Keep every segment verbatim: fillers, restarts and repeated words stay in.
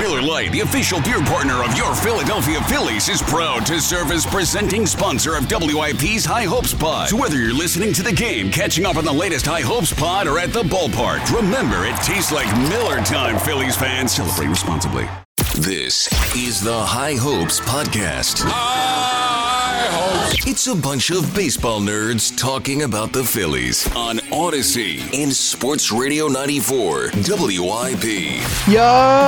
Miller Lite, the official beer partner of your Philadelphia Phillies, is proud to serve as presenting sponsor of W I P's High Hopes Pod. So whether you're listening to the game, catching up on the latest High Hopes Pod, or at the ballpark, remember it tastes like Miller time, Phillies fans. Celebrate responsibly. This is the High Hopes Podcast. High Hopes. It's a bunch of baseball nerds talking about the Phillies on Odyssey and Sports Radio ninety-four W I P. Yo,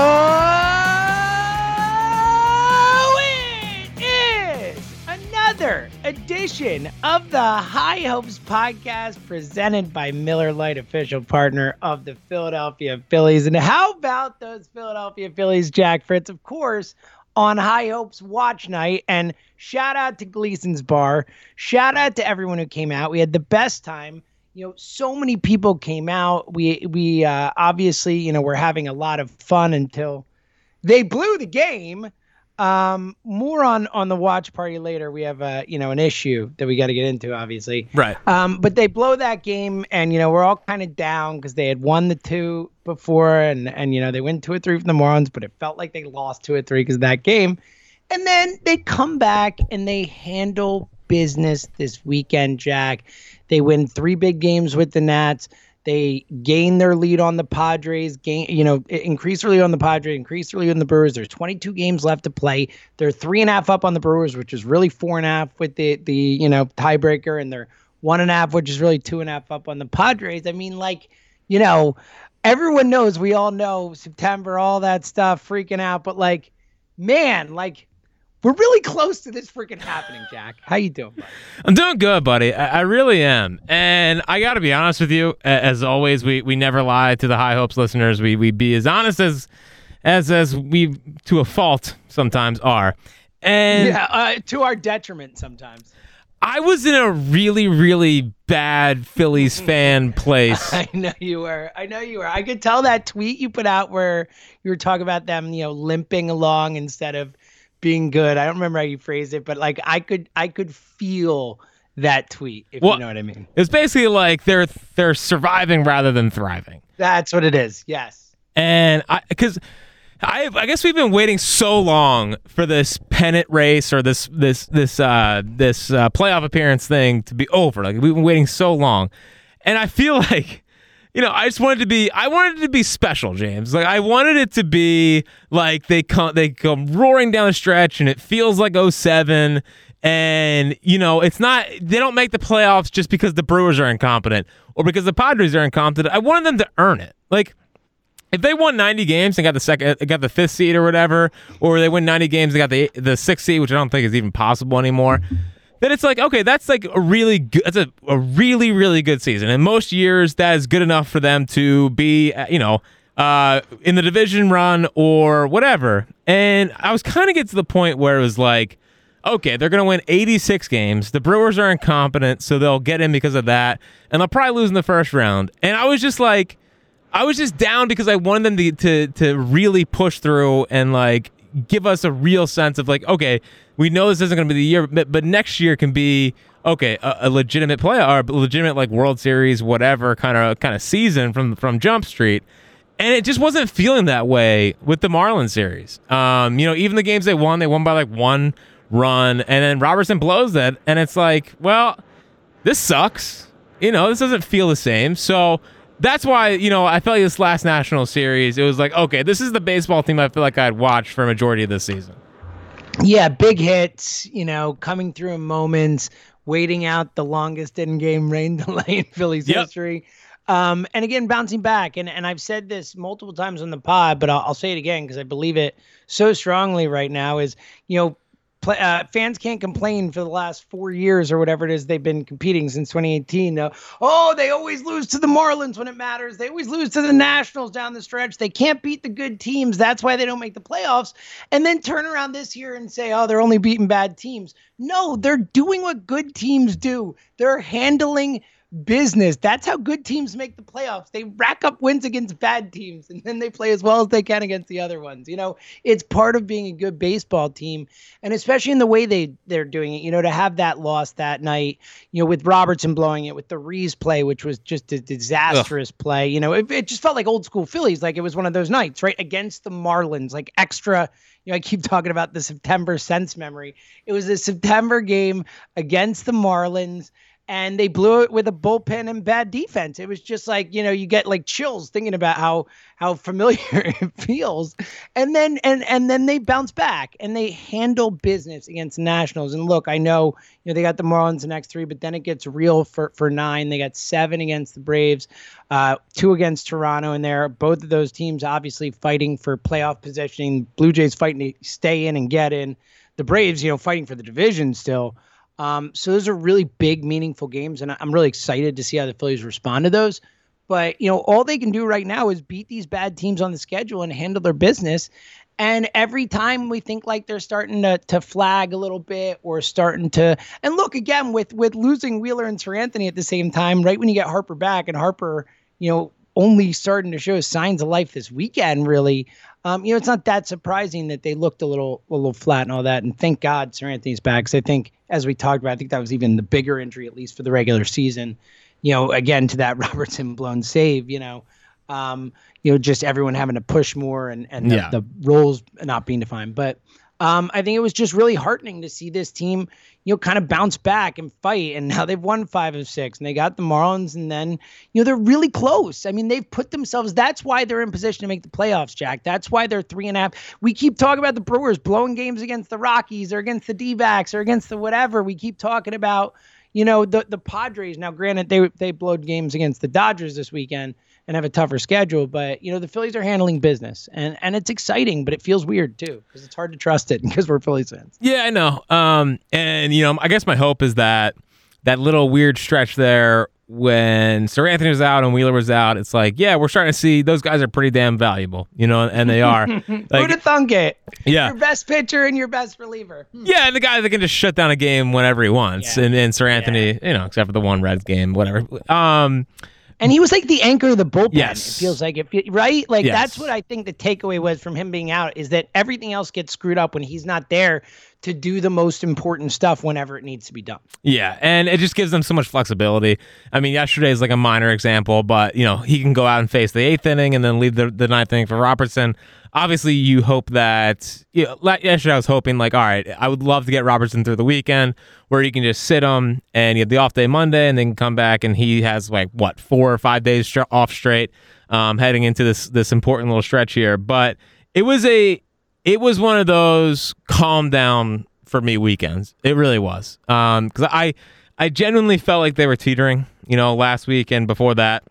it is another edition of the High Hopes Podcast presented by Miller Lite, official partner of the Philadelphia Phillies. And how about those Philadelphia Phillies, Jack Fritz, of course, on High Hopes Watch Night. And shout out to Gleason's Bar. Shout out to everyone who came out. We had the best time. You know, so many people came out. We, we uh, obviously, you know, we're having a lot of fun until they blew the game. Um, more on, on the watch party later. We have a, you know, an issue that we got to get into, obviously. Right. Um, but they blow that game, and, you know, we're all kind of down because they had won the two before, and, and, you know, they win two or three from the Marlins, but it felt like they lost two or three because of that game. And then they come back and they handle business this weekend, Jack. They win three big games with the Nats. They gain their lead on the Padres, gain, you know, increase their lead on the Padres, increase their lead on the Brewers. There's twenty-two games left to play. They're three and a half up on the Brewers, which is really four and a half with the, the, you know, tiebreaker, and they're one and a half, which is really two and a half up on the Padres. I mean, like, you know, everyone knows, we all know September, all that stuff, freaking out, but like, man, like, we're really close to this freaking happening, Jack. How you doing, buddy? I'm doing good, buddy. I, I really am. And I got to be honest with you. As always, we, we never lie to the High Hopes listeners. We we be as honest as as as we, to a fault, sometimes are. And yeah, uh, to our detriment sometimes. I was in a really, really bad Phillies fan place. I know you were. I know you were. I could tell that tweet you put out where you were talking about them, you know, limping along instead of being good. I don't remember how you phrased it, but like I could I could feel that tweet, if well, you know what I mean. It's basically like they're they're surviving rather than thriving. That's what it is. Yes. And I because I I guess we've been waiting so long for this pennant race or this this this uh this uh, playoff appearance thing to be over. Like we've been waiting so long. And I feel like, you know, I just wanted to be, I wanted it to be special, James. Like, I wanted it to be like they come, they come roaring down the stretch and it feels like oh seven. And, you know, it's not, they don't make the playoffs just because the Brewers are incompetent or because the Padres are incompetent. I wanted them to earn it. Like, if they won ninety games and got the second, got the fifth seed or whatever, or they win ninety games and got the the sixth seed, which I don't think is even possible anymore, then it's like, okay, that's like a really good, that's a, a really, really good season. And most years, that is good enough for them to be, you know, uh, in the division run or whatever. And I was kind of getting to the point where it was like, okay, they're going to win eighty-six games. The Brewers are incompetent, so they'll get in because of that. And they'll probably lose in the first round. And I was just like, I was just down because I wanted them to to, to really push through and like give us a real sense of like, okay, we know this isn't going to be the year, but, but next year can be, okay, a, a legitimate play or a legitimate like World Series, whatever kind of kind of season from from Jump Street. And it just wasn't feeling that way with the Marlins series. Um, you know, even the games they won, they won by like one run, and then Robertson blows that, and it's like, well, this sucks. You know, this doesn't feel the same. So that's why, you know, I felt like this last National Series, it was like, okay, this is the baseball team I feel like I'd watch for a majority of this season. Yeah, big hits, you know, coming through in moments, waiting out the longest in-game rain delay in Phillies yep. history. Um, and again, bouncing back. And, and I've said this multiple times on the pod, but I'll, I'll say it again because I believe it so strongly right now is, you know, play, uh, fans can't complain for the last four years or whatever it is they've been competing since twenty eighteen. Uh, oh, they always lose to the Marlins when it matters. They always lose to the Nationals down the stretch. They can't beat the good teams. That's why they don't make the playoffs. And then turn around this year and say, oh, they're only beating bad teams. No, they're doing what good teams do. They're handling business. That's how good teams make the playoffs. They rack up wins against bad teams, and then they play as well as they can against the other ones. You know, it's part of being a good baseball team, and especially in the way they, they're doing it, you know, to have that loss that night, you know, with Robertson blowing it, with the Reese play, which was just a disastrous Ugh. play. You know, it, it just felt like old school Phillies, like it was one of those nights, right, against the Marlins, like extra. You know, I keep talking about the September sense memory. It was a September game against the Marlins, and they blew it with a bullpen and bad defense. It was just like, you know, you get like chills thinking about how how familiar it feels. And then and and then they bounce back and they handle business against Nationals. And look, I know, you know, they got the Marlins the next three, but then it gets real for for nine. They got seven against the Braves, uh, two against Toronto in there. Both of those teams obviously fighting for playoff positioning. Blue Jays fighting to stay in and get in. The Braves, you know, fighting for the division still. Um, so those are really big, meaningful games, and I'm really excited to see how the Phillies respond to those. But, you know, all they can do right now is beat these bad teams on the schedule and handle their business. And every time we think like they're starting to to flag a little bit or starting to – and look, again, with with losing Wheeler and Seranthony at the same time, right when you get Harper back, and Harper, you know, only starting to show signs of life this weekend, really, um, you know, it's not that surprising that they looked a little a little flat and all that. And thank God Seranthony's back, because I think, as we talked about, I think that was even the bigger injury, at least for the regular season. You know, again, to that Robertson blown save, you know, um, you know, just everyone having to push more and, and the, yeah. the roles not being defined. But um, I think it was just really heartening to see this team, you know, kind of bounce back and fight. And now they've won five of six, and they got the Marlins, and then, you know, they're really close. I mean, they've put themselves, that's why they're in position to make the playoffs, Jack. That's why they're three and a half. We keep talking about the Brewers blowing games against the Rockies or against the D-backs or against the whatever. We keep talking about, you know, the, the Padres. Now, granted, they, they blowed games against the Dodgers this weekend and have a tougher schedule, but, you know, the Phillies are handling business, and, and it's exciting, but it feels weird too, because it's hard to trust it because we're Phillies fans. Yeah, I know. Um, and, you know, I guess my hope is that that little weird stretch there when Seranthony was out and Wheeler was out, it's like, yeah, we're starting to see those guys are pretty damn valuable, you know, and they are. Like, who'd have thunk it? Yeah. Your best pitcher and your best reliever. Hmm. Yeah, and the guy that can just shut down a game whenever he wants. Yeah. And, and Seranthony, yeah. you know, except for the one Reds game, whatever. Um, And he was like the anchor of the bullpen. Yes. It feels like it, right? Like yes. that's what I think the takeaway was from him being out, is that everything else gets screwed up when he's not there to do the most important stuff whenever it needs to be done. Yeah, and it just gives them so much flexibility. I mean, yesterday is like a minor example, but, you know, he can go out and face the eighth inning and then leave the, the ninth inning for Robertson. Obviously, you hope that, you know, yesterday I was hoping, like, all right, I would love to get Robertson through the weekend where you can just sit him and you have the off day Monday and then come back and he has, like, what, four or five days str- off straight um, heading into this this important little stretch here. But it was a, it was one of those calm down for me weekends. It really was. Um, because I, I genuinely felt like they were teetering, you know, last week and before that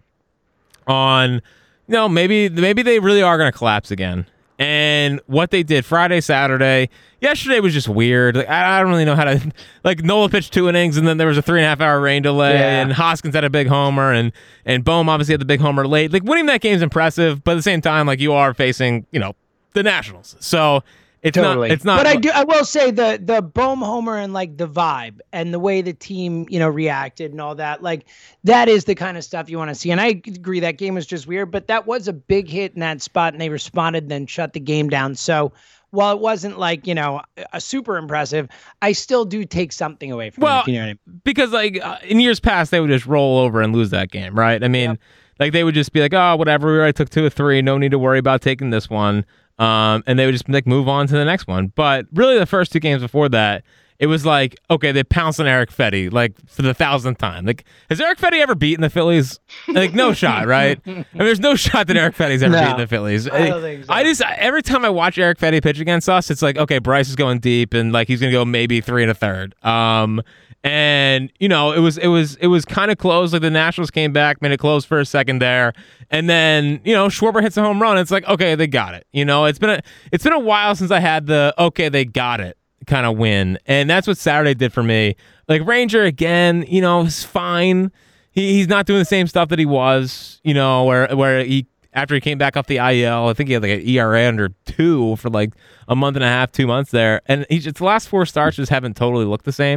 on... No, maybe maybe they really are going to collapse again. And what they did Friday, Saturday, yesterday was just weird. Like, I, I don't really know how to... Like, Nola pitched two innings, and then there was a three-and-a-half-hour rain delay, yeah. and Hoskins had a big homer, and, and Bohm obviously had the big homer late. Like, winning that game's impressive, but at the same time, like, you are facing, you know, the Nationals. So... It's totally. not. It's not. But I do. I will say the the Bohm homer and like the vibe and the way the team, you know, reacted and all that. Like that is the kind of stuff you want to see. And I agree that game was just weird, but that was a big hit in that spot, and they responded, then shut the game down. So while it wasn't like, you know, a super impressive, I still do take something away from well, it. If you know what I mean? Because like uh, in years past, they would just roll over and lose that game, right? I mean, yep. like they would just be like, oh, whatever. We already took two or three. No need to worry about taking this one. Um, and they would just like move on to the next one. But really, the first two games before that, it was like, okay, they pounced on Eric Fetty like for the thousandth time. Like, has Eric Fetty ever beaten the Phillies? Like, no shot, right? I mean, there's no shot that Eric Fetty's ever no, beaten the Phillies. I don't think so. I just every time I watch Eric Fetty pitch against us, it's like, okay, Bryce is going deep, and like he's gonna go maybe three and a third. Um, and you know, it was it was it was kind of close. Like the Nationals came back, made it close for a second there, and then you know Schwarber hits a home run. It's like, okay, they got it. You know, it's been a it's been a while since I had the okay, they got it kind of win, and that's what Saturday did for me. Like Ranger again, you know, is fine. He he's not doing the same stuff that he was, you know, where where he after he came back off the I L, I think he had like an E R A under two for like a month and a half, two months there, and he just the last four starts just haven't totally looked the same.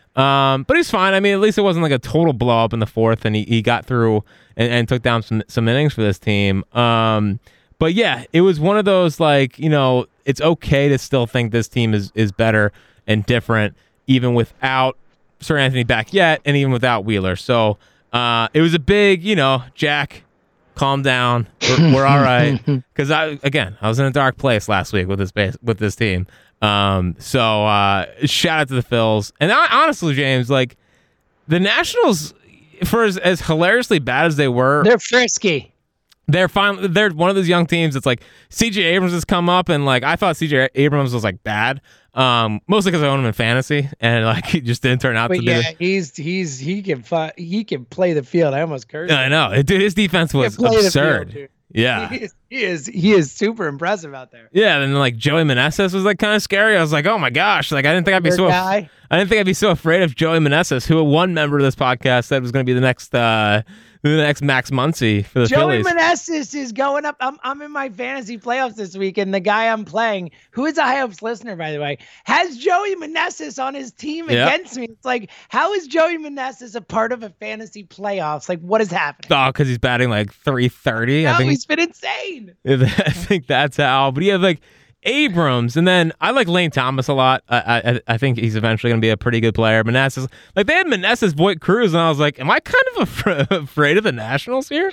Um, but he's fine. I mean, at least it wasn't like a total blow up in the fourth, and he, he got through and, and took down some some innings for this team. Um, but yeah, it was one of those like, you know, it's okay to still think this team is is better and different, even without Sir Anthony back yet, and even without Wheeler. So uh, it was a big, you know, Jack, calm down. We're, we're all right. Because I again, I was in a dark place last week with this base, with this team. Um, so uh, shout out to the Phils. And I, honestly, James, like the Nationals, for as, as hilariously bad as they were, they're frisky. They're finally they're one of those young teams. It's like C J Abrams has come up, and like I thought C J Abrams was like bad, um, mostly because I own him in fantasy, and like he just didn't turn out but to yeah, be. The, he's he's he can fi- he can play the field. I almost cursed. I know, dude. His defense was absurd. Field, yeah, he is, he is he is super impressive out there. Yeah, and then like Joey Meneses was like kind of scary. I was like, oh my gosh, like I didn't think I'd be Your so. Guy. I didn't think I'd be so afraid of Joey Meneses, who one member of this podcast said was going to be the next. Uh, The next Max Muncy for the Joey Phillies. Meneses is going up. I'm I'm in my fantasy playoffs this week, and the guy I'm playing, who is a High Hopes listener, by the way, has Joey Meneses on his team yeah. against me. It's like, how is Joey Meneses a part of a fantasy playoffs? Like, what is happening? Oh, because he's batting like three thirty. No, I think he's been insane. I think that's how. But he had like Abrams, and then I like Lane Thomas a lot. I I, I think he's eventually going to be a pretty good player. Meneses, like they had Meneses, Voit Cruz, and I was like, am I kind of af- afraid of the Nationals here?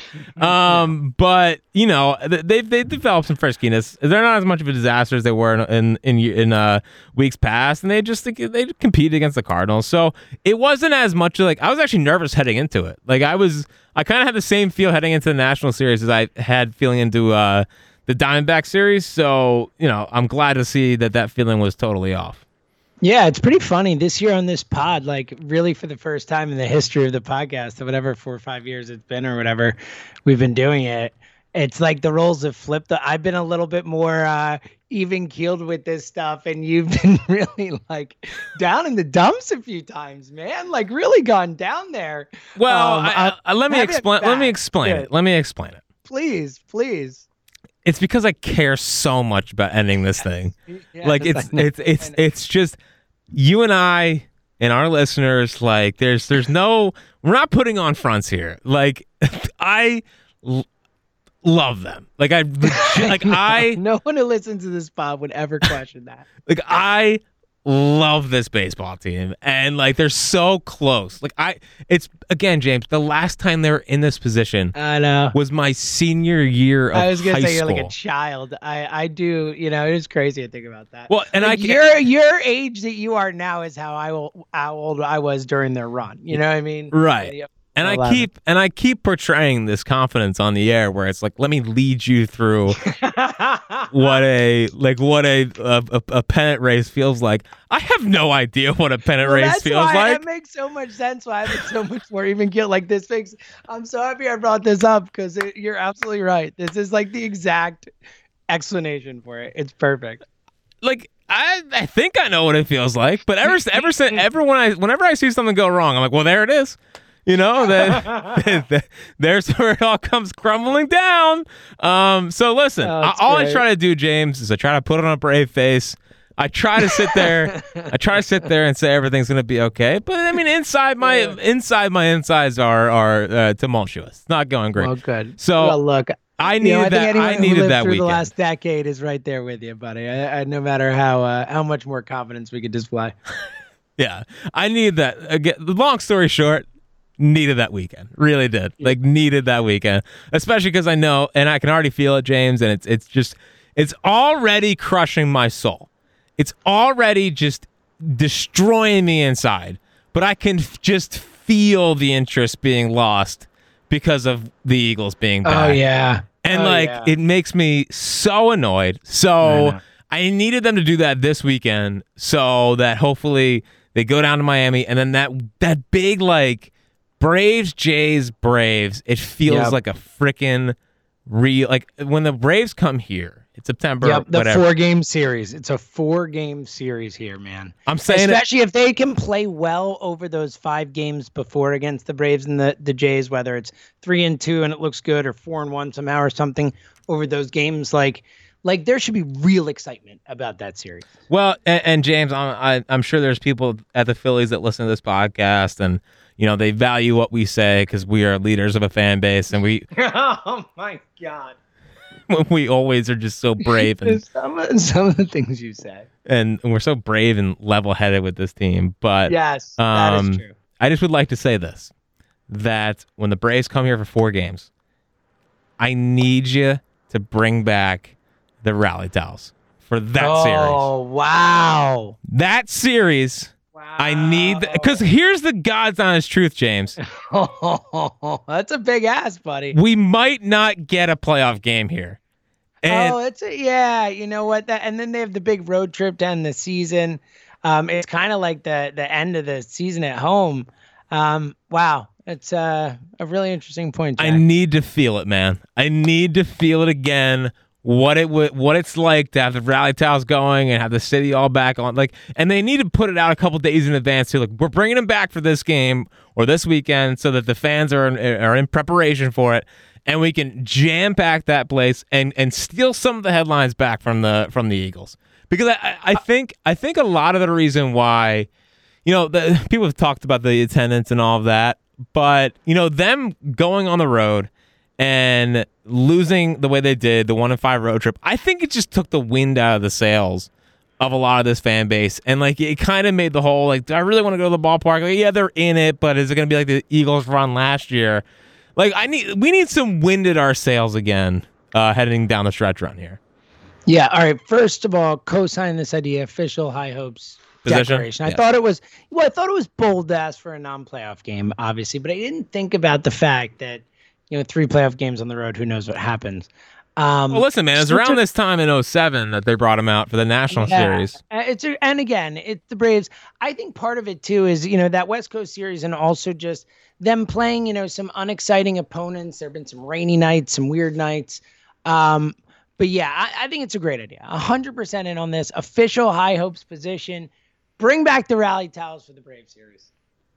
Um, but you know, they've they've developed some friskiness. They're not as much of a disaster as they were in in in, in uh, weeks past, and they just think they competed against the Cardinals. So it wasn't as much like I was actually nervous heading into it. Like I was, I kind of had the same feel heading into the National Series as I had feeling into. Uh, the Diamondback series, so, you know, I'm glad to see that that feeling was totally off. Yeah, it's pretty funny this year on this pod, like really for the first time in the history of the podcast, or whatever, four or five years it's been or whatever, we've been doing it. It's like the roles have flipped. I've been a little bit more uh, even keeled with this stuff, and you've been really like down in the dumps a few times, man. Like really gone down there. Well, um, I, I, let me explain. Let me explain it. Let me explain it. Please, please. It's because I care so much about ending this thing. Yes, like it's it's it's it's just you and I and our listeners. Like there's there's no we're not putting on fronts here. Like I l- love them. Like I legit, like no, I no one who listens to this pod would ever question that. Like I love this baseball team, and like they're so close. Like I, it's again, James. The last time they were in this position, I know, was my senior year of high school. I was gonna say you're like a child. I, I do. You know, it is crazy to think about that. Well, and like I your your age that you are now is how I will how old I was during their run. You know what I mean? Right. And I keep and I keep portraying this confidence on the air, where it's like, let me lead you through what a like what a a, a pennant race feels like. I have no idea what a pennant well, race that's feels why like. That makes so much sense. Why I have so much more even guilt like this makes. I'm so happy I brought this up because you're absolutely right. This is like the exact explanation for it. It's perfect. Like. I, I think I know what it feels like, but ever ever since ever when I whenever I see something go wrong, I'm like, well, there it is. You know, that there's where it all comes crumbling down. Um, so listen, oh, I, all great. I try to do, James, is I try to put on a brave face. I try to sit there. I try to sit there and say everything's gonna be okay. But I mean, inside my yeah. inside my insides are are uh, tumultuous. It's not going great. Well, good. So well, look. I needed you know, I that. I needed that through weekend. The last decade is right there with you, buddy. I, I, no matter how uh, how much more confidence we could display. Yeah, I needed that. Again, long story short, needed that weekend. Really did. Yeah. Like needed that weekend, especially because I know, and I can already feel it, James. And it's it's just it's already crushing my soul. It's already just destroying me inside. But I can f- just feel the interest being lost because of the Eagles being back. Oh, yeah. And, oh, like, yeah. it makes me so annoyed. So I, I needed them to do that this weekend so that hopefully they go down to Miami. And then that that big, like, Braves, Jays, Braves, it feels yep. like a freaking real, like, when the Braves come here, it's September, yep, the whatever. four-game series. It's a four-game series here, man. I'm saying Especially it, if they can play well over those five games before against the Braves and the, the Jays, whether it's three and two and it looks good or four and one somehow or something over those games. Like, Like there should be real excitement about that series. Well, and, and James, I'm I, I'm sure there's people at the Phillies that listen to this podcast, and you know they value what we say because we are leaders of a fan base, and we oh my God, we always are just so brave and some of, some of the things you say, and, and we're so brave and level-headed with this team. But yes, um, that is true. I just would like to say this: that when the Braves come here for four games, I need you to bring back the rally towels for that oh, series. Oh, wow. That series, wow. I need... Because here's the God's honest truth, James. Oh, that's a big ass, buddy. We might not get a playoff game here. And oh, it's a... Yeah, you know what? That, and then they have the big road trip to end the season. Um, it's kind of like the, the end of the season at home. Um, wow. It's uh, a really interesting point, Jack. I need to feel it, man. I need to feel it again. What it w- what it's like to have the rally towels going and have the city all back on, like, and they need to put it out a couple days in advance too. Like, we're bringing them back for this game or this weekend, so that the fans are in, are in preparation for it, and we can jam pack that place and and steal some of the headlines back from the from the Eagles. Because I, I think I think a lot of the reason why, you know, the people have talked about the attendance and all of that, but you know, them going on the road and losing the way they did, the one and five road trip, I think it just took the wind out of the sails of a lot of this fan base. And like it kind of made the whole, like, do I really want to go to the ballpark? Like, yeah, they're in it, but is it going to be like the Eagles run last year? Like, I need we need some wind at our sails again, uh, heading down the stretch run here. Yeah, all right. First of all, co-sign this idea, official High Hopes Position? declaration. I Yeah. thought it was well, I thought it was bold to ask for a non-playoff game, obviously, but I didn't think about the fact that, you know, three playoff games on the road, who knows what happens. Um, Well, listen, man, it was around this time in oh seven that they brought him out for the National yeah, Series. uh, It's a, and again, it's the Braves. I think part of it too is, you know, that West Coast series, and also just them playing, you know, some unexciting opponents. There have been some rainy nights, some weird nights. Um, but yeah, I, I think it's a great idea. one hundred percent in on this. Official High Hopes position. Bring back the rally towels for the Braves series.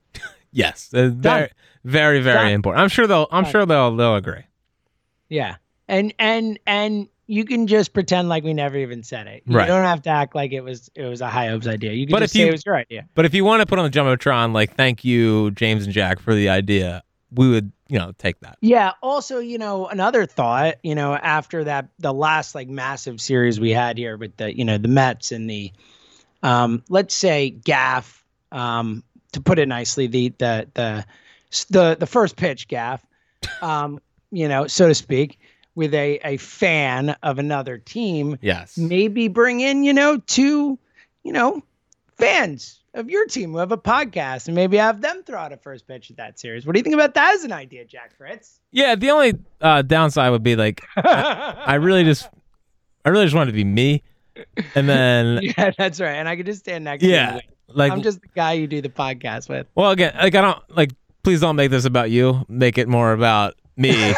Yes, uh, very, very, very Done. important. I'm sure they'll. I'm Done. sure they'll. They'll agree. Yeah. And and and you can just pretend like we never even said it. You Right. don't have to act like it was it was a High Hopes idea. You can But just if say you- it was your idea. But if you want to put on the jumbotron, like, thank you, James and Jack, for the idea, we would, you know, take that. Yeah. Also, you know, another thought, you know, after that, the last like massive series we had here with the, you know, the Mets and the, um, let's say Gaff, um, to put it nicely, the the the the the first pitch Gaff, um, you know, so to speak, with a a fan of another team. Yes. Maybe bring in, you know, two, you know, fans of your team who have a podcast, and maybe have them throw out a first pitch at that series. What do you think about that as an idea, Jack Fritz? Yeah. The only uh, downside would be like, I, I really just, I really just want it to be me, and then Yeah, that's right. And I could just stand next yeah, to you. like, I'm just the guy you do the podcast with. well, again, like, I don't like. Please don't make this about you. Make it more about me.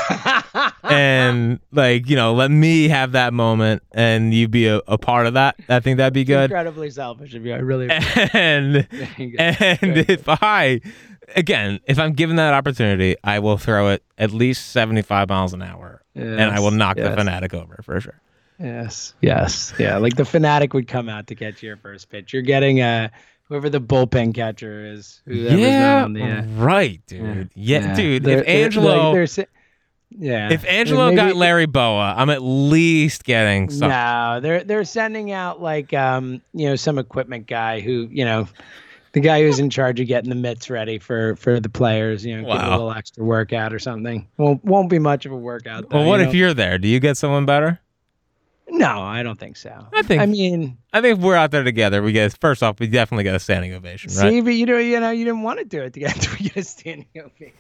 And like, you know, let me have that moment and you be a, a part of that. I think that'd be good. Incredibly selfish of you. I really And and if I again, if I'm given that opportunity, I will throw it at least seventy-five miles an hour, and I will knock yes. the fanatic over for sure. Yes. Yes. Yeah. Like the fanatic would come out to catch your first pitch. You're getting uh whoever the bullpen catcher is. Whoever's Yeah, not on the, uh, right, dude. Yeah, yeah. dude. They're- if they're- Angelo, like, they're si- yeah. if Angelo Maybe- got Larry Boa, I'm at least getting some. No, they're they're sending out like um you know some equipment guy who you know the guy who's in charge of getting the mitts ready for for the players. You know, give a Wow. little extra workout or something. Won't won't be much of a workout. Though, Well, what you if know? you're there? Do you get someone better? No, I don't think so. I think- I mean, I think if we're out there together, we get first off, we definitely get a standing ovation, right? see, but you know, you know, you didn't want to do it together. We get a standing ovation.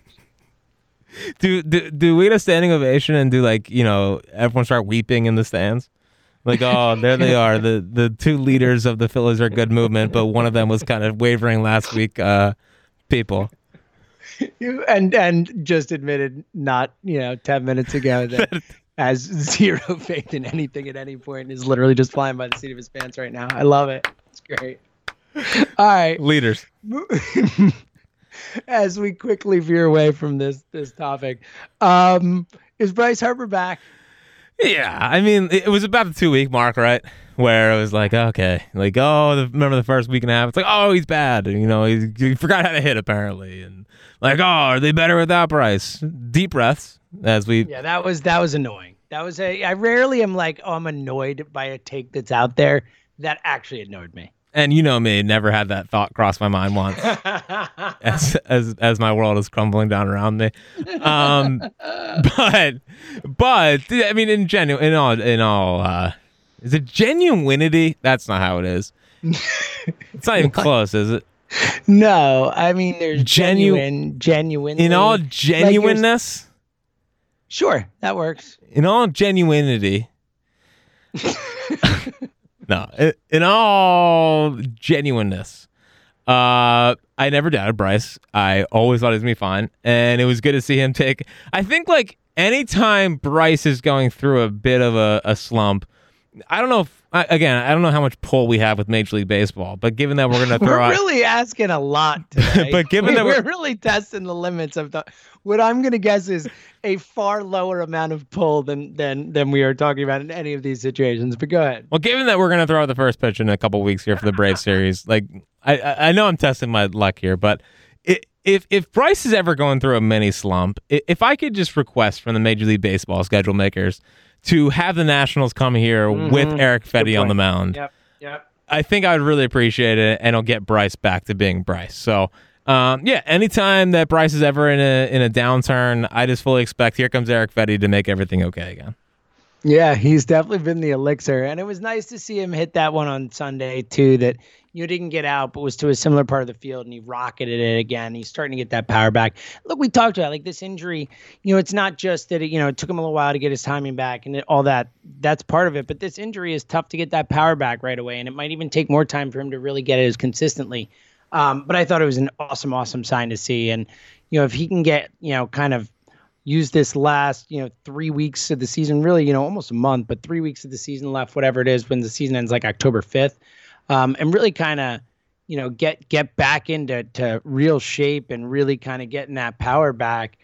Do, do do we get a standing ovation and do like, you know, everyone start weeping in the stands? Like, oh, there they are. The the two leaders of the Phillies are good movement, but one of them was kind of wavering last week. Uh, people. You and and just admitted not you know ten minutes ago that has zero faith in anything at any point and is literally just flying by the seat of his pants right now. I love it. It's great. All right. Leaders. As we quickly veer away from this this topic, um, is Bryce Harper back? Yeah, I mean, it was about the two-week mark, right? Where it was like, okay, like, oh, the, remember the first week and a half? It's like, oh, he's bad. You know, he, he forgot how to hit, apparently. And like, oh, are they better without Bryce? Deep breaths as we... Yeah, that was that was annoying. That was a... I rarely am like, oh, I'm annoyed by a take that's out there. That actually annoyed me. And you know me, never had that thought cross my mind once as, as as my world is crumbling down around me. Um, but, but, I mean, in genu- in all, in all, uh, is it genuinity? That's not how it is. It's not even close, is it? No, I mean, there's Genu- genuine, genuine. In all genuineness? Like sure, that works. In all genuinity. No, in, in all genuineness, uh, I never doubted Bryce. I always thought he was going to be fine, and it was good to see him take. I think, like, anytime Bryce is going through a bit of a, a slump, I don't know if, again, I don't know how much pull we have with Major League Baseball, but given that we're going to throw we're out. We're really asking a lot today. But given we, that we're, we're really testing the limits of the, what I'm going to guess is a far lower amount of pull than than than we are talking about in any of these situations. But go ahead. Well, given that we're going to throw out the first pitch in a couple weeks here for the Braves series, like I I know I'm testing my luck here, but it, if if Bryce is ever going through a mini slump, if I could just request from the Major League Baseball schedule makers to have the Nationals come here mm-hmm. with Erick Fedde on the mound, yep, yep. I think I would really appreciate it, and it'll get Bryce back to being Bryce. So. Um, yeah, anytime that Bryce is ever in a in a downturn, I just fully expect here comes Erick Fedde to make everything okay again. Yeah, he's definitely been the elixir, and it was nice to see him hit that one on Sunday too. That you didn't get out, but was to a similar part of the field, and he rocketed it again. He's starting to get that power back. Look, we talked about like this injury. You know, it's not just that it, you know it took him a little while to get his timing back and it, all that. That's part of it, but this injury is tough to get that power back right away, and it might even take more time for him to really get it as consistently. Um, but I thought it was an awesome, awesome sign to see. And, you know, if he can get, you know, kind of use this last, you know, three weeks of the season, really, you know, almost a month, but three weeks of the season left, whatever it is, when the season ends like October fifth, um, and really kind of, you know, get get back into to real shape and really kind of getting that power back.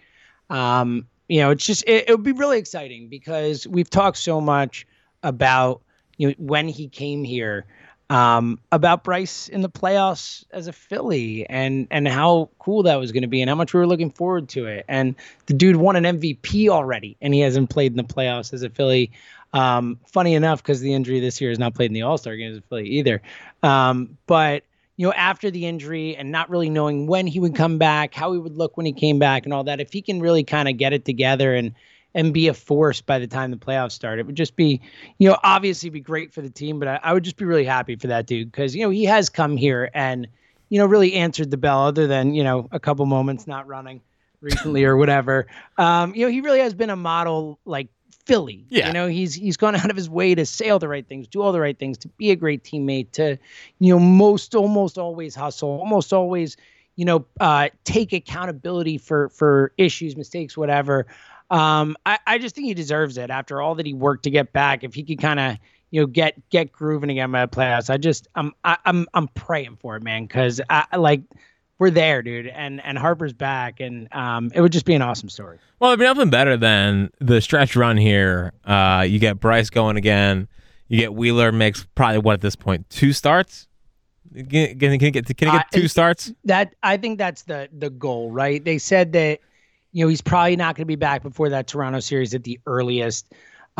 Um, you know, it's just it, it would be really exciting because we've talked so much about, you know, when he came here. Um, about Bryce in the playoffs as a Philly and and how cool that was going to be and how much we were looking forward to it. And the dude won an M V P already, and he hasn't played in the playoffs as a Philly. Um, funny enough, because the injury this year has not played in the All-Star game as a Philly either. Um, but, you know, after the injury and not really knowing when he would come back, how he would look when he came back and all that, if he can really kind of get it together and and be a force by the time the playoffs start. It would just be, you know, obviously be great for the team, but I, I would just be really happy for that dude because, you know, he has come here and, you know, really answered the bell other than, you know, a couple moments not running recently or whatever. Um, you know, he really has been a model like Philly. Yeah. You know, he's he's gone out of his way to say all the right things, do all the right things, to be a great teammate, to, you know, most almost always hustle, almost always, you know, uh, take accountability for for issues, mistakes, whatever. Um, I, I just think he deserves it after all that he worked to get back. If he could kind of, you know, get get grooving again by the playoffs, I just I'm I, I'm I'm praying for it, man, because I, I like we're there, dude, and and Harper's back, and um, it would just be an awesome story. Well, it'd be nothing better than the stretch run here. Uh, you get Bryce going again. You get Wheeler makes probably what at this point two starts. Can, can, can he get can he get two uh, starts? That I think that's the the goal, right? They said that. You know, he's probably not going to be back before that Toronto series at the earliest,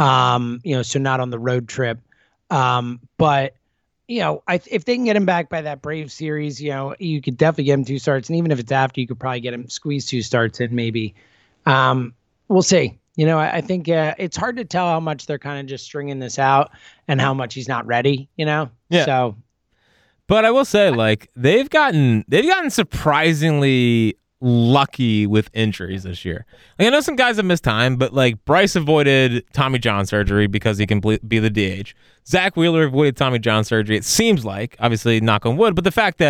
um, you know, so not on the road trip. Um, but, you know, I, if they can get him back by that Brave series, you know, you could definitely get him two starts. And even if it's after, you could probably get him squeeze two starts in maybe. Um, we'll see. You know, I, I think uh, it's hard to tell how much they're kind of just stringing this out and how much he's not ready, you know? Yeah. So. But I will say, like, they've gotten they've gotten surprisingly lucky with injuries this year. Like, I know some guys have missed time, but like Bryce avoided Tommy John surgery because he can be the D H. Zach Wheeler avoided Tommy John surgery. It seems like, obviously, knock on wood, but the fact that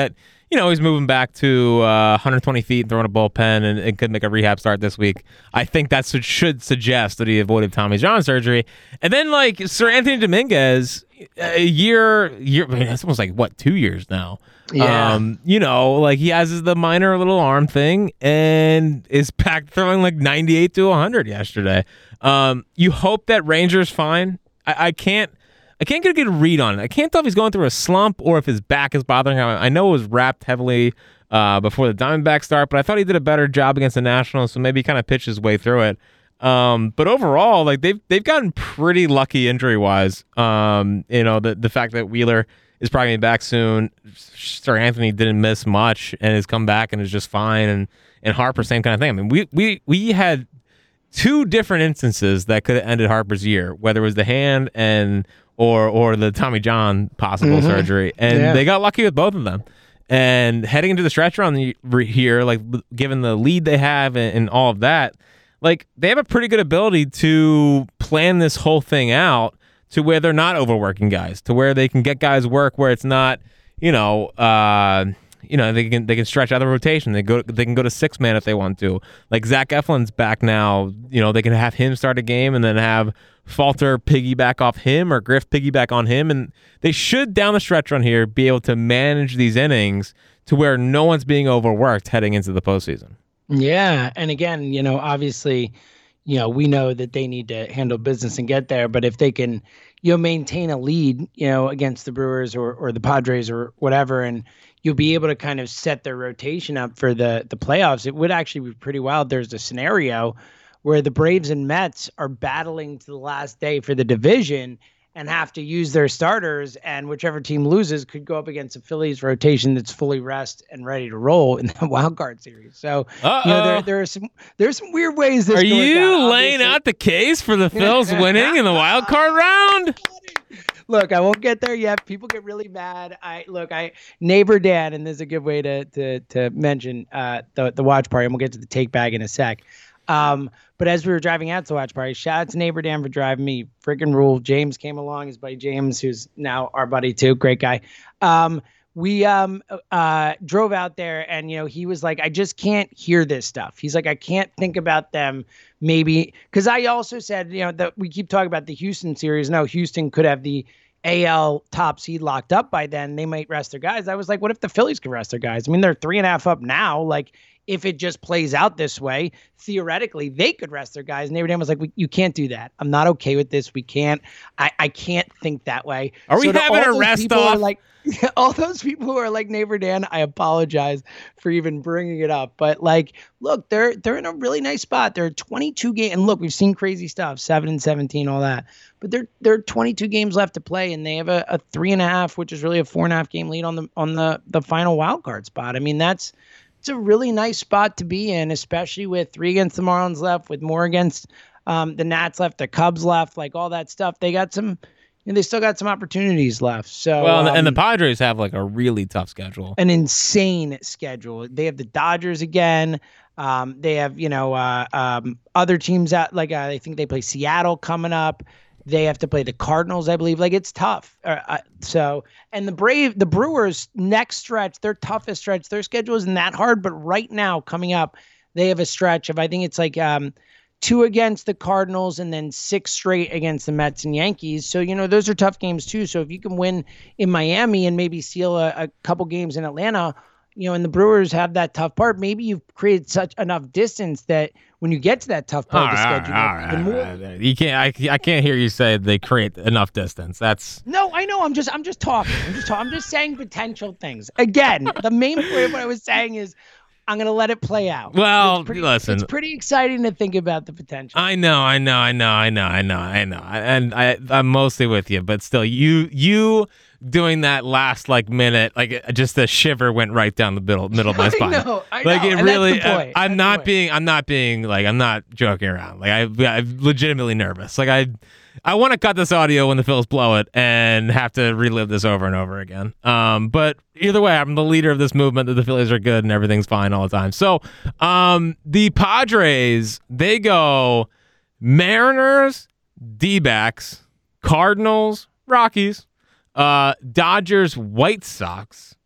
you know, he's moving back to uh, one hundred twenty feet and throwing a bullpen and, and could make a rehab start this week. I think that should, should suggest that he avoided Tommy John surgery. And then, like, Sir Anthony Dominguez, a year, year I mean, it's almost like, what, two years now? Yeah. Um, you know, like, he has the minor little arm thing and is back throwing like ninety-eight to one hundred yesterday. Um, you hope that Ranger's fine. I, I can't. I can't get a good read on it. I can't tell if he's going through a slump or if his back is bothering him. I know it was wrapped heavily uh, before the Diamondback start, but I thought he did a better job against the Nationals, so maybe he kind of pitched his way through it. Um, but overall, like they've they've gotten pretty lucky injury wise. Um, you know, the the fact that Wheeler is probably going to be back soon. Sir Anthony didn't miss much and has come back and is just fine. And and Harper, same kind of thing. I mean, we we we had two different instances that could have ended Harper's year, whether it was the hand and or or the Tommy John possible mm-hmm. surgery, and yeah. they got lucky with both of them. And heading into the stretch run here, like given the lead they have and, and all of that, like they have a pretty good ability to plan this whole thing out to where they're not overworking guys, to where they can get guys work where it's not, you know, uh, you know, they can they can stretch out the rotation. They go they can go to six man if they want to. Like Zach Eflin's back now, you know, they can have him start a game and then have Falter piggyback off him or Griff piggyback on him, and they should down the stretch run here be able to manage these innings to where no one's being overworked heading into the postseason. Yeah, and again, you know, obviously, you know, we know that they need to handle business and get there, but if they can, you know, maintain a lead, you know, against the Brewers or or the Padres or whatever, and you'll be able to kind of set their rotation up for the the playoffs, it would actually be pretty wild. There's a scenario where the Braves and Mets are battling to the last day for the division and have to use their starters, and whichever team loses could go up against a Phillies rotation that's fully rest and ready to roll in the wild card series. So, Uh-oh. you know, there there are some there's some weird ways this. Are goes you down, laying out the case for the Phils winning in the wild card round? Look, I won't get there yet. People get really mad. I look, I neighbor Dan, and this is a good way to to to mention uh, the the watch party, and we'll get to the take bag in a sec. Um, but as we were driving out to the watch party, shout out to neighbor Dan for driving me. Freaking rule. James came along, his buddy James, who's now our buddy too. Great guy. Um, we um uh drove out there, and you know he was like, I just can't hear this stuff. He's like, I can't think about them. Maybe because I also said, you know, that we keep talking about the Houston series. No, Houston could have the A L top seed locked up by then. They might rest their guys. I was like, what if the Phillies could rest their guys? I mean, they're three and a half up now. Like, if it just plays out this way, theoretically, they could rest their guys. Neighbor Dan was like, we, you can't do that. I'm not okay with this. We can't. I, I can't think that way. Are we so having a rest off? Like, all those people who are like neighbor Dan, I apologize for even bringing it up. But like, look, they're they're in a really nice spot. They're twenty-two games. And look, we've seen crazy stuff, seven and seventeen, all that. But they're they're twenty-two games left to play, and they have a, a three and a half, which is really a four and a half game lead on the on the the final wild card spot. I mean, that's it's a really nice spot to be in, especially with three against the Marlins left, with more against um, the Nats left, the Cubs left, like all that stuff. They got some, you know, they still got some opportunities left. So well, um, and the Padres have like a really tough schedule, an insane schedule. They have the Dodgers again. Um, they have, you know, uh, um, other teams out. Like uh, I think they play Seattle coming up. They have to play the Cardinals, I believe. Like, it's tough. Uh, uh, so, and the Brave, the Brewers' next stretch, their toughest stretch, their schedule isn't that hard, but right now coming up, they have a stretch of, I think it's like um, two against the Cardinals and then six straight against the Mets and Yankees. So, you know, those are tough games too. So if you can win in Miami and maybe steal a, a couple games in Atlanta, you know, and the Brewers have that tough part, maybe you've created such enough distance that when you get to that tough part all of the right, schedule, all right, all right, all right. you can't. I, I can't hear you say they create enough distance. That's no, I know. I'm just, I'm just talking. I'm just, talking. I'm just saying potential things. Again, the main point of what I was saying is, I'm gonna let it play out. Well, it's pretty, listen, it's pretty exciting to think about the potential. I know, I know, I know, I know, I know, I know, and I, I'm mostly with you, but still, you, you. doing that last like minute, like just a shiver went right down the middle middle of my spine. I know, I like know. it and really. I, I'm not being. I'm not being like. I'm not joking around. Like I, I'm legitimately nervous. Like I, I want to cut this audio when the Phils blow it and have to relive this over and over again. Um, but either way, I'm the leader of this movement that the Phillies are good and everything's fine all the time. So, um, the Padres, they go Mariners, D-backs, Cardinals, Rockies. Uh, Dodgers, White Sox,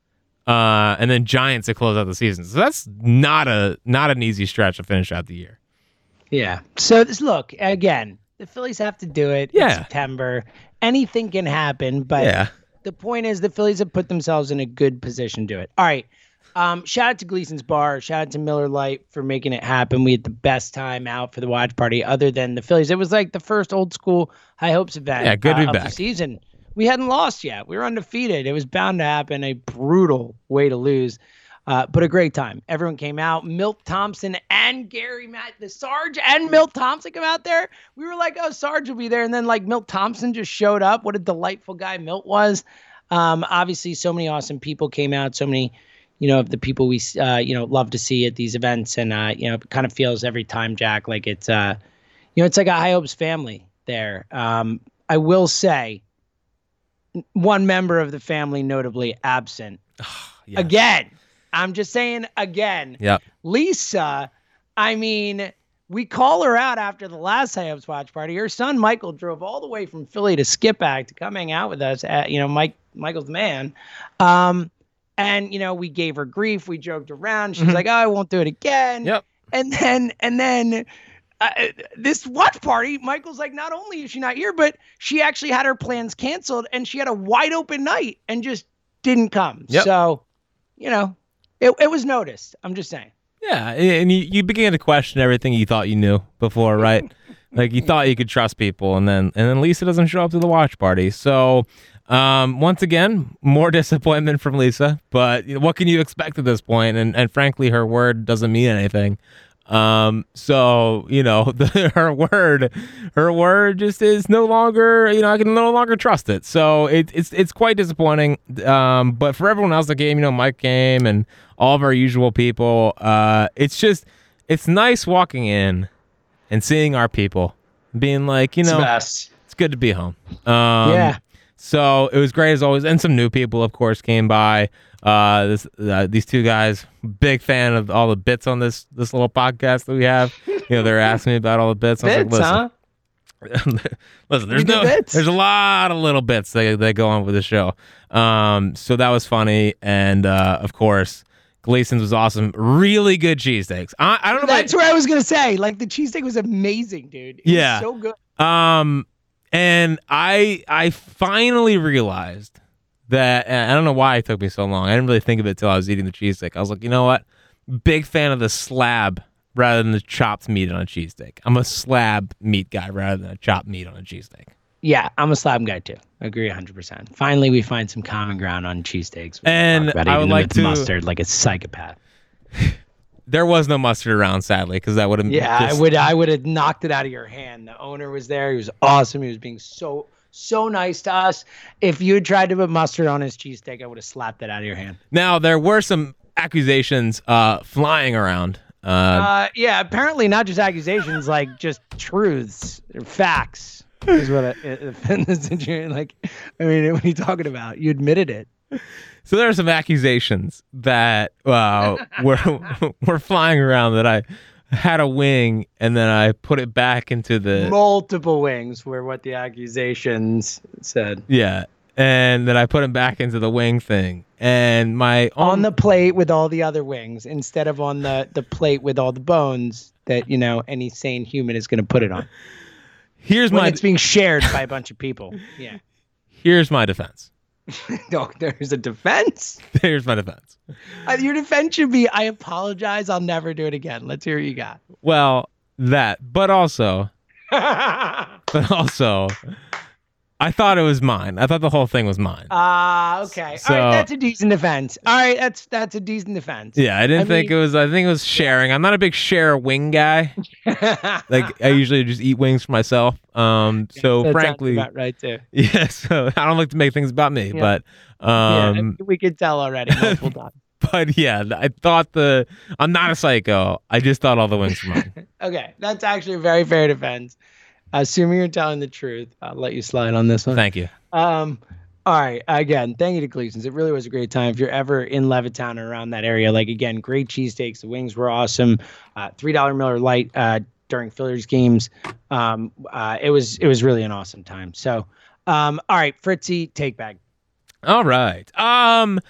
uh, and then Giants to close out the season. So that's not a not an easy stretch to finish out the year. Yeah. So this look again. The Phillies have to do it. Yeah. It's September. Anything can happen, but Yeah. the point is the Phillies have put themselves in a good position to do it. All right. Um, shout out to Gleason's Bar. Shout out to Miller Lite for making it happen. We had the best time out for the watch party other than the Phillies. It was like the first old school High Hopes event Yeah, good to uh, be of back. the season. We hadn't lost yet. We were undefeated. It was bound to happen. A brutal way to lose. Uh, but a great time. Everyone came out. Milt Thompson and Gary Matt, the Sarge and Milt Thompson come out there. We were like, oh, Sarge will be there. And then like Milt Thompson just showed up. What a delightful guy Milt was. Um, obviously, so many awesome people came out. So many, you know, of the people we, uh, you know, love to see at these events. And, uh, you know, it kind of feels every time, Jack, like it's, uh, you know, it's like a High Hopes family there. Um, I will say one member of the family notably absent. Yes. Again. I'm just saying again. Yep. Lisa, I mean, we call her out after the last High Hopes watch party. Her son Michael drove all the way from Philly to Skip Back to come hang out with us. At, you know, Mike Michael's the man. Um, and you know, we gave her grief. We joked around. She's Mhm. like, "Oh, I won't do it again." Yep. And then, and then. Uh, this watch party, Michael's like, not only is she not here, but she actually had her plans canceled and she had a wide open night and just didn't come. Yep. So, you know, it, it was noticed. I'm just saying. Yeah, and you, you began to question everything you thought you knew before, right? Like you thought you could trust people, and then and then Lisa doesn't show up to the watch party. So um, once again, more disappointment from Lisa. But you know, what can you expect at this point? And and frankly, her word doesn't mean anything. Um, so you know, the, her word, her word just is no longer. You know, I can no longer trust it. So it, it's it's quite disappointing. Um, but for everyone else that came, you know, Mike came and all of our usual people. Uh, it's just it's nice walking in and seeing our people, being like, you know, Best. it's good to be home. Um, Yeah. So it was great as always, and some new people, of course, came by. Uh, this uh, these two guys, big fan of all the bits on this this little podcast that we have. You know, they're asking me about all the bits. I was Bits, like, listen, huh? listen, there's You do no, bits? there's a lot of little bits that that go on with the show. Um, so that was funny, and uh, of course, Gleason's was awesome. Really good cheesesteaks. I, I don't know. That's what I was gonna say. Like the cheesesteak was amazing, dude. It Yeah. was so good. Um, and I I finally realized that, and I don't know why it took me so long. I didn't really think of it till I was eating the cheesesteak. I was like, you know what? Big fan of the slab rather than the chopped meat on a cheesesteak. I'm a slab meat guy rather than a chopped meat on a cheesesteak. Yeah, I'm a slab guy too. I agree one hundred percent. Finally, we find some common ground on cheesesteaks. We can And talk about I eating would them like with to- mustard like a psychopath. There was no mustard around, sadly, because that would have Yeah, just, I would. I would have knocked it out of your hand. The owner was there. He was awesome. He was being so so nice to us. If you had tried to put mustard on his cheesesteak, I would have slapped it out of your hand. Now there were some accusations uh, flying around. Uh, Uh, yeah, apparently not just accusations, like just truths or facts is what it, it, it, like. I mean, what are you talking about? You admitted it. So there are some accusations that uh, were were flying around that I had a wing and then I put it back into the Multiple wings were what the accusations said. yeah, and then I put it back into the wing thing. And my On the plate with all the other wings instead of on the, the plate with all the bones that, you know, any sane human is going to put it on. here's When my it's being shared by a bunch of people. Yeah. here's my defense. No, there's a defense. Here's my defense. Uh, your defense should be, I apologize. I'll never do it again. Let's hear what you got. Well, that, but also, but also, I thought it was mine. I thought the whole thing was mine. Ah, uh, okay. So- all right, that's a decent defense. All right, that's that's a decent defense. Yeah, I didn't I think mean- it was. I think it was sharing. I'm not a big share wing guy. Like I usually just eat wings for myself. Um, so That sounds frankly, about right too. yeah. So I don't like to make things about me, Yeah. but Yeah, um, we could tell already multiple times. but yeah, I thought the. I'm not a psycho. I just thought all the wings were mine. Okay, that's actually a very fair defense. Assuming you're telling the truth, I'll let you slide on this one. Thank you. Um, all right. Again, thank you to Gleason's. It really was a great time. If you're ever in Levittown or around that area, like again, great cheesesteaks. The wings were awesome. Uh, Three dollar Miller Lite uh, during Phillies games. Um, uh, it was it was really an awesome time. So, um, all right, Fritzy, take back. All right. Um,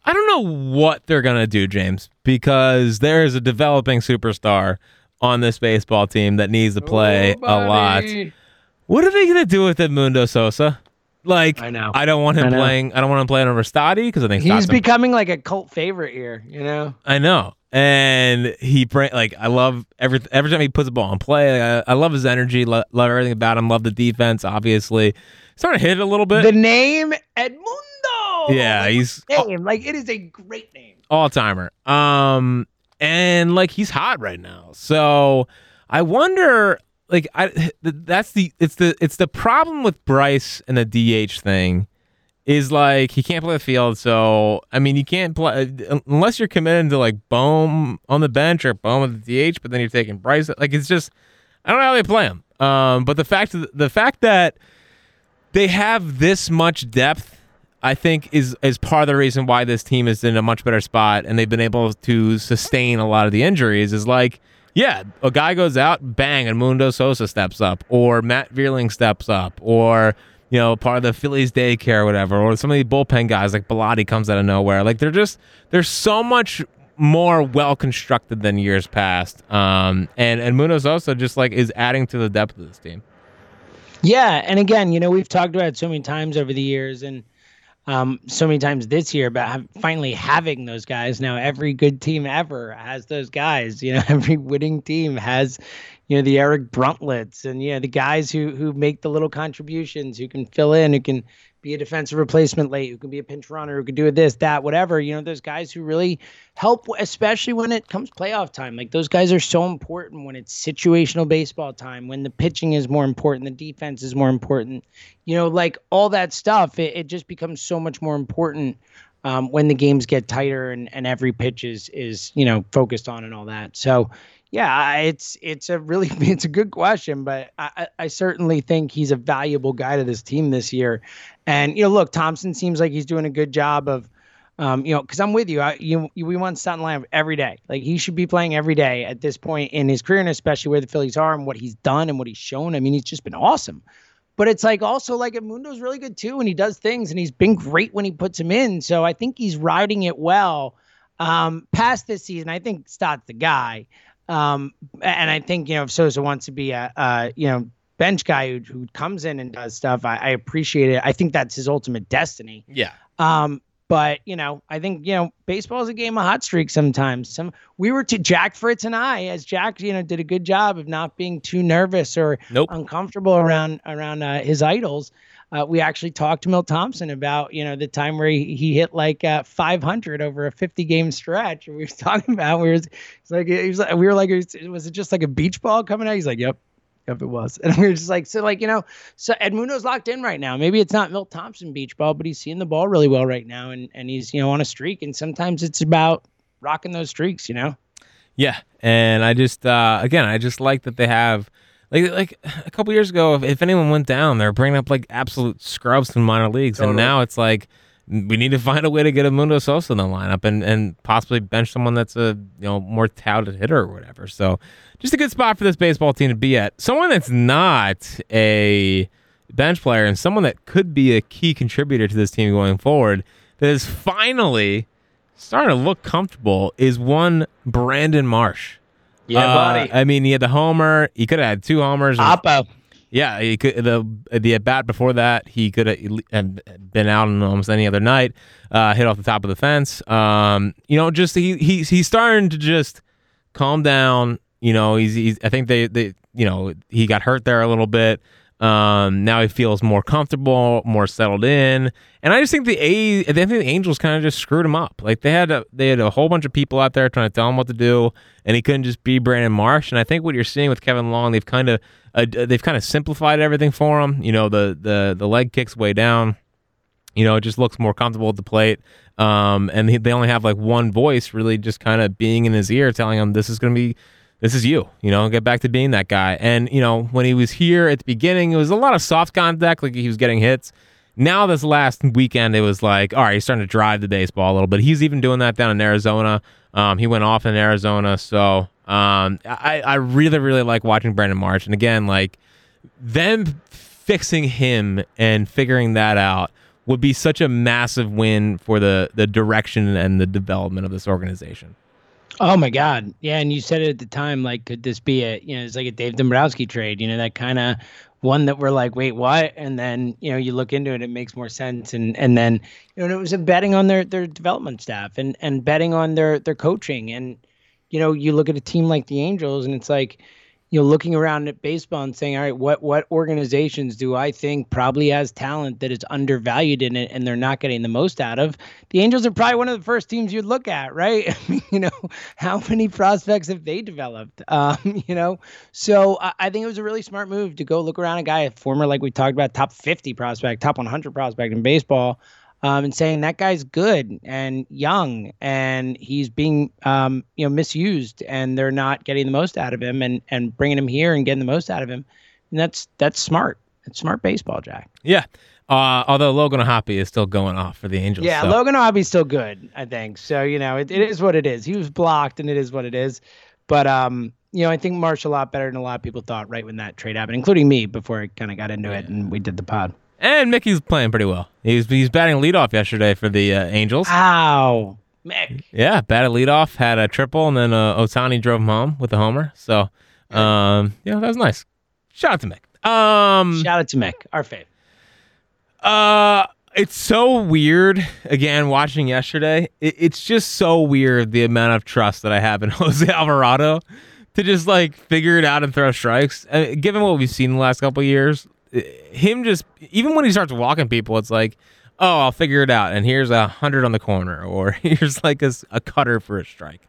I don't know what they're going to do, James, because there is a developing superstar on this baseball team that needs to play oh, a lot. What are they going to do with Edmundo Sosa? Like, I know. I don't want him I playing. I don't want him playing over Stadi because I think he's Stott's becoming like a cult favorite here. You know. I know, and he like I love every every time he puts a ball in play. I, I love his energy. Lo- love everything about him. Love the defense. Obviously, starting to hit it a little bit. The name Edmundo. Yeah, like, he's name like it is a great name. All timer. Um, and like he's hot right now. So I wonder. Like I, that's the it's the it's the problem with Bryce and the D H thing, is like he can't play the field. So I mean, you can't play unless you're committed to like Bohm on the bench or Bohm with the D H. But then you're taking Bryce. Like it's just I don't know how they play him. Um, but the fact the fact that they have this much depth, I think, is is part of the reason why this team is in a much better spot and they've been able to sustain a lot of the injuries. Is like. Yeah, a guy goes out, bang, and Edmundo Sosa steps up, or Matt Vierling steps up, or, you know, part of the Phillies daycare or whatever, or some of the bullpen guys like Bilotti comes out of nowhere. Like, they're just, they're so much more well-constructed than years past. Um, and, and Edmundo Sosa just, like, is adding to the depth of this team. Yeah, and again, you know, we've talked about it so many times over the years, and Um, so many times this year about have, finally having those guys. Now every good team ever has those guys. You know, every winning team has, you know, the Eric Bruntlets and you know the guys who who make the little contributions, who can fill in, who can be a defensive replacement late, who can be a pinch runner, who can do this, that, whatever. You know, those guys who really help, especially when it comes playoff time. Like those guys are so important when it's situational baseball time, when the pitching is more important, the defense is more important. You know, like all that stuff, it, it just becomes so much more important um, when the games get tighter and, and every pitch is, is, you know, focused on and all that. So, yeah, it's it's a really it's a good question, but I, I certainly think he's a valuable guy to this team this year. And you know, look, Thompson seems like he's doing a good job of, um, you know, because I'm with you. I, you we want Sutton Lamb every day. Like he should be playing every day at this point in his career, and especially where the Phillies are and what he's done and what he's shown. I mean, he's just been awesome. But it's like also like Edmundo's really good too, and he does things, and he's been great when he puts him in. So I think he's riding it well. Um, past this season, I think Stott's the guy. Um, and I think, you know, if Sosa wants to be a, uh, you know, bench guy who, who comes in and does stuff, I, I appreciate it. I think that's his ultimate destiny. Yeah. Um, but, you know, I think, you know, baseball is a game of hot streaks sometimes. Some we were to Jack Fritz and I, as Jack, you know, did a good job of not being too nervous or nope. uncomfortable around around uh, his idols. Uh, we actually talked to Milt Thompson about, you know, the time where he, he hit like uh, five hundred over a fifty game stretch. And we were talking about, we were, it's like, he was like, we were like, was, was it just like a beach ball coming out? He's like, yep, yep, it was. And we were just like, so like, you know, so Edmundo's locked in right now. Maybe it's not Milt Thompson beach ball, but he's seeing the ball really well right now. And, and he's, you know, on a streak. And sometimes it's about rocking those streaks, you know? Yeah. And I just, uh, again, I just like that they have, Like like a couple years ago, if, if anyone went down, they were bringing up like absolute scrubs in minor leagues, totally. And now it's like we need to find a way to get Edmundo Sosa in the lineup and, and possibly bench someone that's a you know more touted hitter or whatever. So just a good spot for this baseball team to be at. Someone that's not a bench player and someone that could be a key contributor to this team going forward that is finally starting to look comfortable is one Brandon Marsh. Yeah, uh, buddy. I mean, he had the homer. He could have had two homers. Oppo. Yeah, he could the the at bat before that. He could have been out on almost any other night. Uh, hit off the top of the fence. Um, you know, just he he's he's starting to just calm down. You know, he's he's. I think they they you know he got hurt there a little bit. Um, now he feels more comfortable, more settled in, and I just think the A, I think the Angels kind of just screwed him up. Like they had a, they had a whole bunch of people out there trying to tell him what to do, and he couldn't just be Brandon Marsh. And I think what you're seeing with Kevin Long, they've kind of uh, they've kind of simplified everything for him. You know, the the the leg kicks way down. You know, it just looks more comfortable at the plate. Um, and he, they only have like one voice, really, just kind of being in his ear, telling him this is going to be. This is you, you know, get back to being that guy. And, you know, when he was here at the beginning, it was a lot of soft contact, like he was getting hits. Now this last weekend, it was like, all right, he's starting to drive the baseball a little bit. He's even doing that down in Arizona. Um, he went off in Arizona. So um, I, I really, really like watching Brandon Marsh. And again, like them fixing him and figuring that out would be such a massive win for the the direction and the development of this organization. Oh my God. Yeah. And you said it at the time, like, could this be a, you know, it's like a Dave Dombrowski trade, you know, that kind of one that we're like, wait, what? And then, you know, you look into it, it makes more sense. And, and then, you know, and it was a betting on their, their development staff and, and betting on their, their coaching. And, you know, you look at a team like the Angels and it's like, you know, looking around at baseball and saying, all right, what what organizations do I think probably has talent that is undervalued in it and they're not getting the most out of? The Angels are probably one of the first teams you'd look at, right? I mean, you know, how many prospects have they developed? Um, you know, so I, I think it was a really smart move to go look around a guy, a former, like we talked about, top fifty prospect, top one hundred prospect in baseball. Um, and saying that guy's good and young and he's being, um, you know, misused and they're not getting the most out of him and, and bringing him here and getting the most out of him. And that's, that's smart. It's smart baseball, Jack. Yeah. Uh, although Logan O'Hoppe is still going off for the Angels. Yeah. So. Logan O'Hoppe's still good, I think. So, you know, it, it is what it is. He was blocked and it is what it is. But, um, you know, I think Marsh a lot better than a lot of people thought right when that trade happened, including me before I kind of got into it and we did the pod. And Mickey's playing pretty well. He's he's batting leadoff yesterday for the uh, Angels. Ow, Mick. Yeah, batted leadoff, had a triple, and then uh, Ohtani drove him home with a homer. So, um, yeah, that was nice. Shout out to Mick. Um, Shout out to Mick, our fave. Uh, it's so weird. Again, watching yesterday, it, it's just so weird the amount of trust that I have in Jose Alvarado to just like figure it out and throw strikes. Uh, given what we've seen the last couple of years. Him just, even when he starts walking people, it's like, oh, I'll figure it out. And here's a hundred on the corner, or here's like a, a cutter for a strike.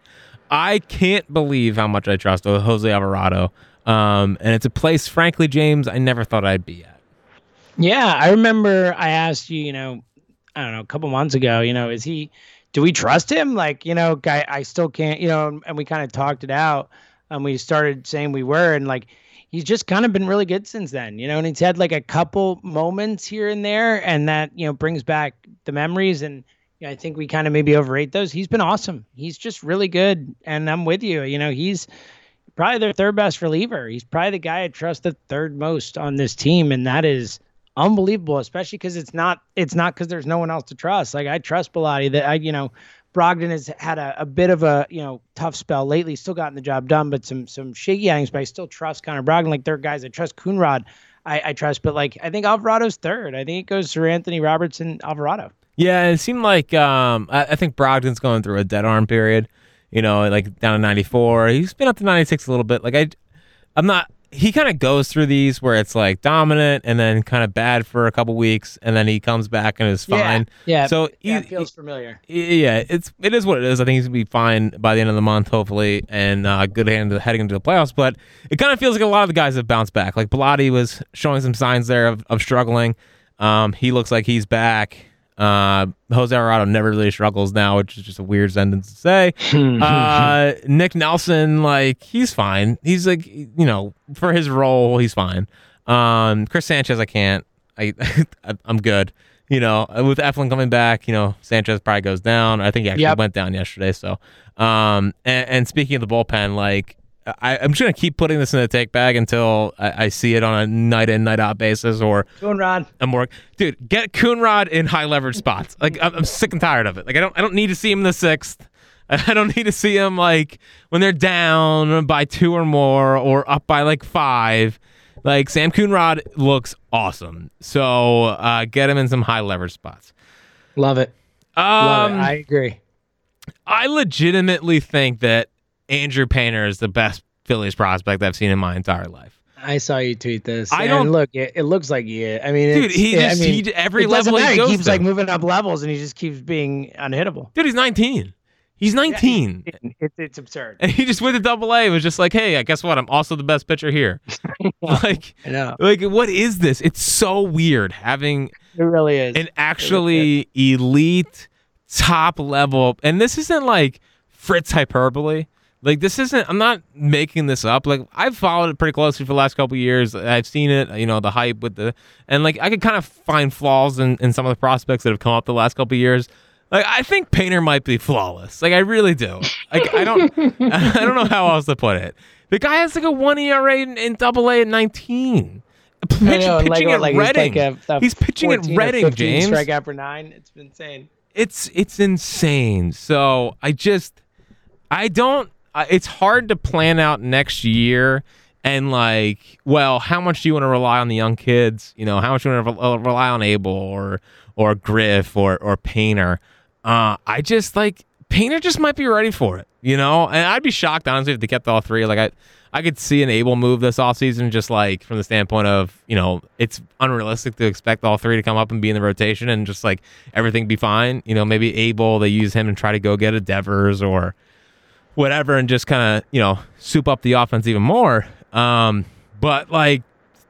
I can't believe how much I trust Jose Alvarado. Um, and it's a place, frankly, James, I never thought I'd be at. Yeah, I remember I asked you, you know, I don't know, a couple months ago, you know, is he, do we trust him? Like, you know, guy, I still can't, you know, and we kind of talked it out. And we started saying we were, and like, he's just kind of been really good since then, you know, and he's had like a couple moments here and there, and that, you know, brings back the memories. And you know, I think we kind of maybe overrate those. He's been awesome. He's just really good. And I'm with you. You know, he's probably their third best reliever. He's probably the guy I trust the third most on this team. And that is unbelievable, especially because it's not, it's not because there's no one else to trust. Like I trust Bilotti that I, you know, Brogdon has had a, a bit of a, you know, tough spell lately, still gotten the job done, but some some shaky outings, but I still trust Connor Brogdon. Like, there are guys I trust. Coonrod, I, I trust, but like, I think Alvarado's third. I think it goes through Anthony Robertson, Alvarado. Yeah, it seemed like, um, I, I think Brogdon's going through a dead arm period, you know, like down to ninety-four. He's been up to ninety-six a little bit. Like, I, I'm not, he kind of goes through these where it's like dominant and then kind of bad for a couple weeks, and then he comes back and is fine. Yeah, yeah, so he, that feels familiar. Yeah, it's it is what it is. I think he's gonna be fine by the end of the month, hopefully, and uh, good hand heading into the playoffs. But it kind of feels like a lot of the guys have bounced back. Like Bilotti was showing some signs there of, of struggling. Um, he looks like he's back. Uh, Jose Alvarado never really struggles now, which is just a weird sentence to say. uh, Nick Nelson, like, he's fine. He's like, you know, for his role, he's fine. Um, Chris Sanchez, I can't. I, I'm good. You know, with Eflin coming back, you know, Sanchez probably goes down. I think he actually yep. went down yesterday. So, um, and, and speaking of the bullpen, like, I, I'm just going to keep putting this in the take bag until I, I see it on a night in, night out basis, or Coonrod. A more, dude, get Coonrod in high leverage spots. Like, I'm, I'm sick and tired of it. Like, I don't, I don't need to see him in the sixth. I don't need to see him like when they're down by two or more, or up by like five. Like, Sam Coonrod looks awesome. So uh, get him in some high leverage spots. Love it. Um, Love it. I agree. I legitimately think that Andrew Painter is the best Phillies prospect I've seen in my entire life. I saw you tweet this. I and don't look. It, it looks like yeah. I mean, dude, he yeah, just I mean, he every it level he goes he keeps to. like moving up levels, and he just keeps being unhittable. Dude, he's nineteen. He's nineteen. Yeah, it, it's absurd. And he just went to Double A. It was just like, hey, guess what? I'm also the best pitcher here. like, I know. Like, what is this? It's so weird having. It really is. An actually elite, top level, and this isn't like Fritz hyperbole. Like, this isn't, I'm not making this up. Like, I've followed it pretty closely for the last couple of years. I've seen it, you know, the hype with the, and like, I could kind of find flaws in, in some of the prospects that have come up the last couple of years. Like, I think Painter might be flawless. Like, I really do. Like, I don't, I don't know how else to put it. The guy has like a one E R A in, in Double A at nineteen. pitching, know, pitching like, at like Reading. He's, like a, a he's pitching at Reading, James. Strikeout per nine. It's been insane. It's it's insane. So I just I don't. It's hard to plan out next year and like, well, how much do you want to rely on the young kids? You know, how much do you want to rely on Abel or or Griff or or Painter? Uh, I just like Painter just might be ready for it. You know, and I'd be shocked honestly if they kept all three. Like I. I could see an Abel move this offseason just like from the standpoint of, you know, it's unrealistic to expect all three to come up and be in the rotation and just like everything be fine. You know, maybe Abel, they use him and try to go get a Devers or whatever and just kind of, you know, soup up the offense even more. Um, but like,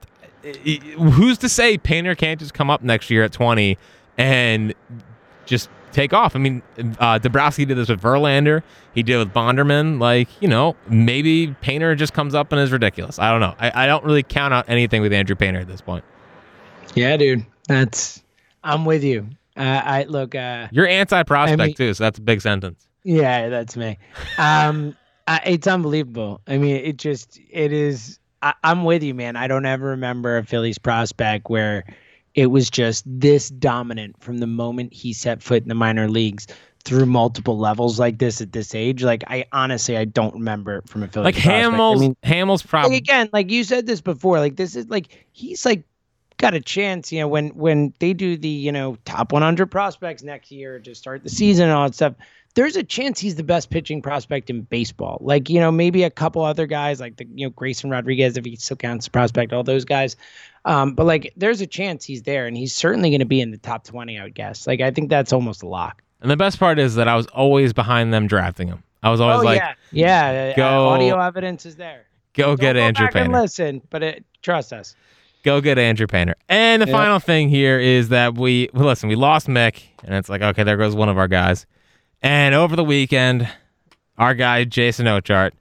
who's to say Painter can't just come up next year at twenty and just take off? I mean, uh, Dombrowski did this with Verlander. He did it with Bonderman. Like, you know, maybe Painter just comes up and is ridiculous. I don't know. I, I don't really count out anything with Andrew Painter at this point. Yeah, dude. That's, I'm with you. Uh, I look. Uh, You're anti-prospect I mean, too, so that's a big sentence. Yeah, that's me. Um, I, it's unbelievable. I mean, it just, it is. I, I'm with you, man. I don't ever remember a Phillies prospect where it was just this dominant from the moment he set foot in the minor leagues through multiple levels like this at this age. Like, I honestly, I don't remember it from a Phillies like prospect. Hamels. I mean, Hamels probably like, again, like you said this before. Like this is like he's like got a chance. You know, when when they do the you know top one hundred prospects next year to start the season and all that stuff. There's a chance he's the best pitching prospect in baseball. Like, you know, maybe a couple other guys like the, you know, Grayson Rodriguez, if he still counts the prospect, all those guys. Um, but like, there's a chance he's there and he's certainly going to be in the top twenty, I would guess. Like, I think that's almost a lock. And the best part is that I was always behind them drafting him. I was always oh, like, yeah, yeah. go, uh, audio evidence is there. Go Don't get go Andrew back Painter. And listen, but it, trust us. Go get Andrew Painter. And the Yeah. final thing here is that we, well, listen, we lost Mick, and it's like, okay, there goes one of our guys. And over the weekend, our guy, Jason Ochart,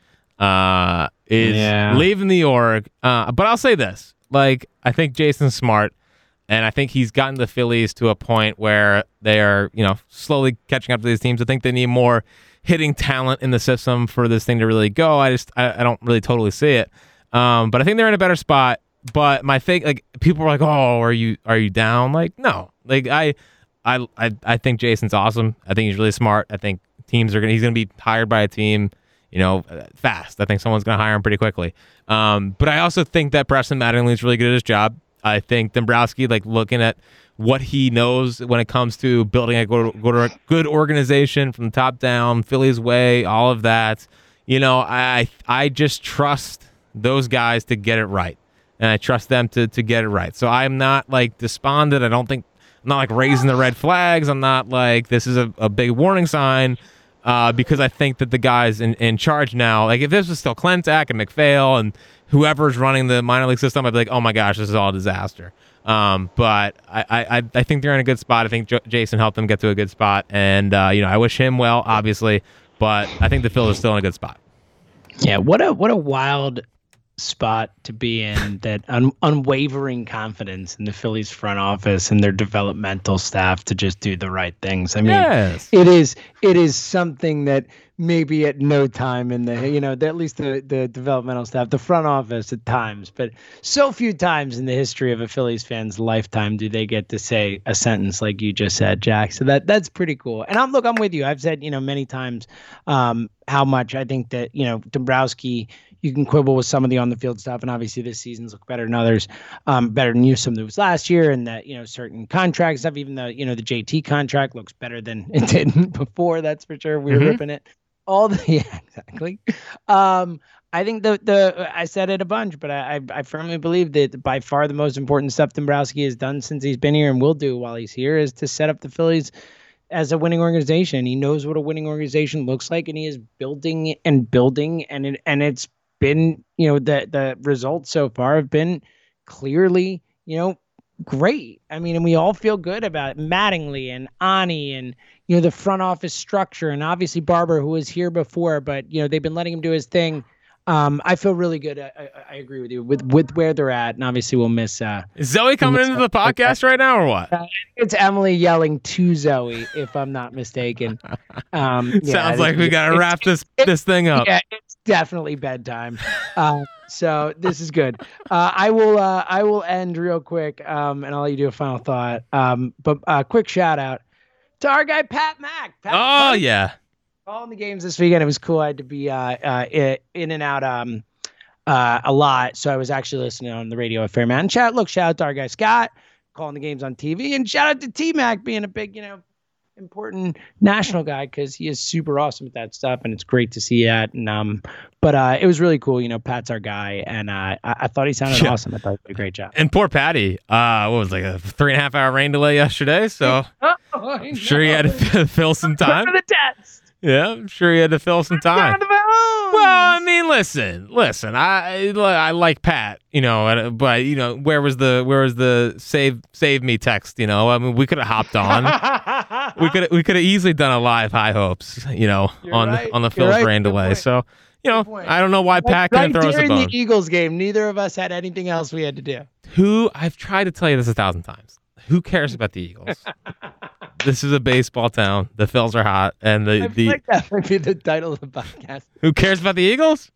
uh, is Yeah. leaving the org. Uh, but I'll say this. Like, I think Jason's smart, and I think he's gotten the Phillies to a point where they are, you know, slowly catching up to these teams. I think they need more hitting talent in the system for this thing to really go. I just, I, I don't really totally see it. Um, but I think they're in a better spot. But my thing, like, people were like, "Oh, are you, are you down?" Like, no. Like, I... I, I I think Jason's awesome. I think he's really smart. I think teams are gonna he's gonna be hired by a team, you know, fast. I think someone's gonna hire him pretty quickly. Um, but I also think that Preston Mattingly is really good at his job. I think Dombrowski, like looking at what he knows when it comes to building a good, good, good organization from the top down, Philly's way, all of that. You know, I I just trust those guys to get it right, and I trust them to to get it right. So I'm not like despondent. I don't think. I'm not like raising the red flags. I'm not like this is a, a big warning sign uh, because I think that the guys in, in charge now, like if this was still Klentak and McPhail and whoever's running the minor league system, I'd be like, oh my gosh, this is all a disaster. Um, but I, I, I think they're in a good spot. I think J- Jason helped them get to a good spot. And, uh, you know, I wish him well, obviously, but I think the Phillies are still in a good spot. Yeah, what a what a wild spot to be in, that un- unwavering confidence in the Phillies front office and their developmental staff to just do the right things. I mean, Yes. it is it is something that maybe at no time in the, you know, at least the, the developmental staff, the front office at times, but so few times in the history of a Phillies fan's lifetime do they get to say a sentence like you just said, Jack. So that that's pretty cool. And I'm look, I'm with you. I've said, you know, many times um, how much I think that, you know, Dombrowski, you can quibble with some of the on the field stuff, and obviously this season's look better than others, um, better than you some moves last year, and that, you know, certain contract stuff, even though, you know, the J T contract looks better than it did before, that's for sure. We were Mm-hmm. ripping it. All the yeah, exactly. Um, I think the the I said it a bunch, but I, I I firmly believe that by far the most important stuff Dombrowski has done since he's been here and will do while he's here is to set up the Phillies as a winning organization. He knows what a winning organization looks like, and he is building and building, and it, and it's been, you know, the the results so far have been clearly, you know, great. I mean, and we all feel good about it. Mattingly and Ani and, you know, the front office structure, and obviously Barber, who was here before, but, you know, they've been letting him do his thing. Um, I feel really good. I, I, I agree with you with with where they're at, and obviously we'll miss. Uh, Is Zoe coming into the podcast right now or what? uh, it's Emily yelling to Zoe, if I'm not mistaken. Um, yeah, Sounds like we it's- got to it's- wrap this it- this thing up. Yeah, it's definitely bedtime. Uh, so this is good. Uh, I will uh, I will end real quick, um, and I'll let you do a final thought. Um, but uh, quick shout out to our guy Pat Mack. Pat Oh Mack, yeah, calling the games this weekend. It was cool. I had to be uh, uh, in and out um, uh, a lot, so I was actually listening on the radio at Fairmount Chat. Look, shout out to our guy Scott calling the games on T V, and shout out to T Mac being a big, you know, important national guy because he is super awesome at that stuff, and it's great to see that. And um, but uh, it was really cool. You know, Pat's our guy, and uh, I, I thought he sounded yeah. awesome. I thought he did a great job. And poor Patty, uh, what was it, like a three and a half hour rain delay yesterday, so oh, I'm sure he had to fill some time. For the test. Yeah, I'm sure he had to fill some time. Well, I mean, listen, listen. I I like Pat, you know, but you know, where was the where was the save save me text? You know, I mean, we could have hopped on. we could we could have easily done a live High Hopes, you know, You're on right. on the You're Phil's right. rain Good delay. point. So you know, point. I don't know why Pat couldn't right throw us a during bone. the Eagles game, neither of us had anything else we had to do. Who I've tried to tell you this a thousand times. Who cares about the Eagles? This is a baseball town. The Phils are hot, and the I the feel like that might be the title of the podcast. who cares about the Eagles?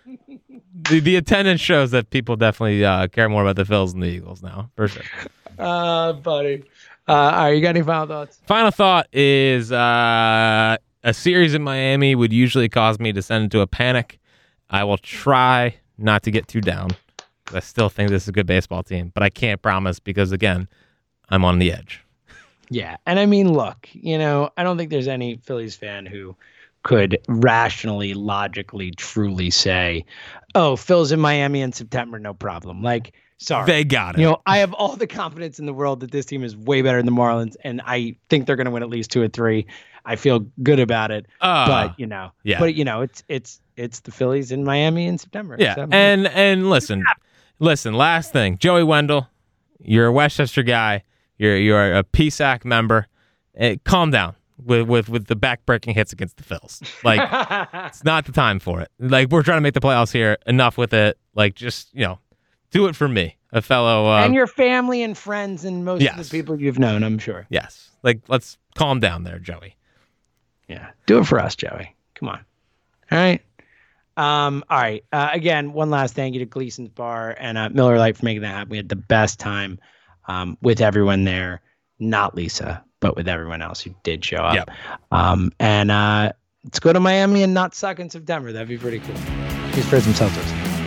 the the attendance shows that people definitely uh, care more about the Phils than the Eagles now, for sure. Uh, buddy. Uh, all right, you got any final thoughts? Final thought is uh, a series in Miami would usually cause me to descend into a panic. I will try not to get too down. I still think this is a good baseball team, but I can't promise because, again, I'm on the edge. Yeah, and I mean, look, you know, I don't think there's any Phillies fan who could rationally, logically, truly say, oh, Phil's in Miami in September, no problem. Like, sorry. They got it. You know, I have all the confidence in the world that this team is way better than the Marlins, and I think they're going to win at least two or three. I feel good about it. Uh, but, you know, yeah. but, you know, it's it's it's the Phillies in Miami in September. Yeah, So, and and listen, listen, last thing. Joey Wendell, you're a Westchester guy. You're you're a P S A C member. Eh, calm down with, with with the back-breaking hits against the Phils. Like, it's not the time for it. Like, we're trying to make the playoffs here. Enough with it. Like, just, you know, do it for me, a fellow. Uh, and your family and friends and most yes. of the people you've known, I'm sure. Yes. Like, let's calm down there, Joey. Yeah. Do it for us, Joey. Come on. All right. Um, all right. Uh, again, one last thank you to Gleason's Bar and uh, Miller Lite for making that happen. We had the best time um, with everyone there. Not Lisa, but with everyone else who did show up. Yep. Um, and uh, let's go to Miami and not suck in September. That'd be pretty cool. He's for some Celtics.